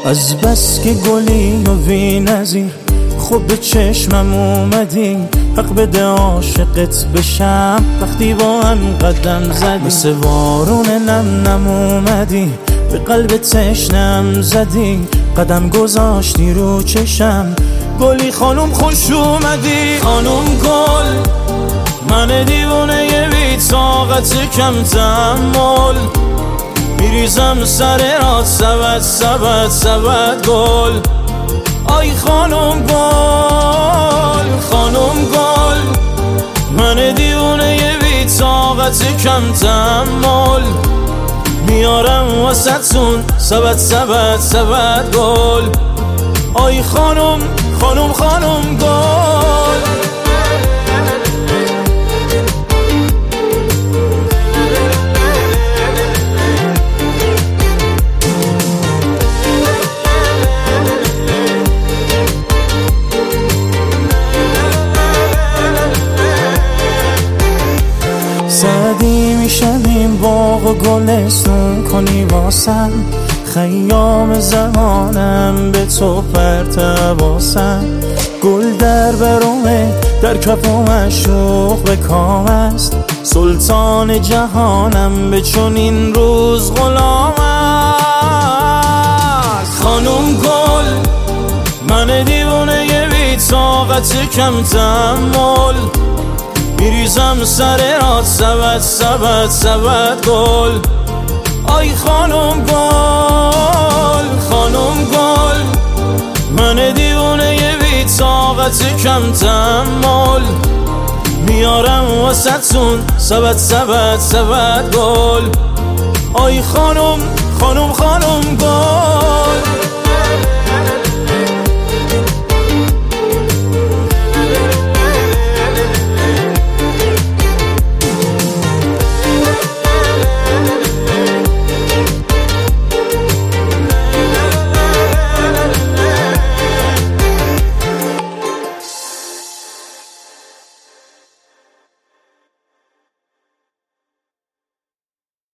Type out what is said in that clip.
از بس که گلی و بی نظیر خوب به چشمم اومدی، حق بده عاشقت بشم وقتی با هم قدم زدی. مثل بارون نم نم اومدی به قلب تشنم زدی، قدم گذاشتی رو چشم گلی خانوم خوش اومدی. خانوم گل من دیوونه بی طاقت کم تحمل، میریزم سر رات سبد سبد سبد گل. آی خانوم گل خانوم گل من دیوونه بی طاقت کم تحمل، میارم واسهتون سبد سبد سبد گل. آی خانوم خانوم خانوم گل. سعدی میشویم باغ و گلستون کنی واسم، خیام زمانم به تو پرتباسم. گل در برومه در کف و مشوق به کام است، سلطان جهانم به چنین روز غلام است. خانوم گل من دیوونه بی طاقت کم تحمل، میریزم سر رات سبد سبد سبد گل. آی خانوم گل خانوم گل من دیوونه بی طاقت کم تحمل، میارم واسهتون سبد سبد سبد گل. آی خانوم خانوم خانوم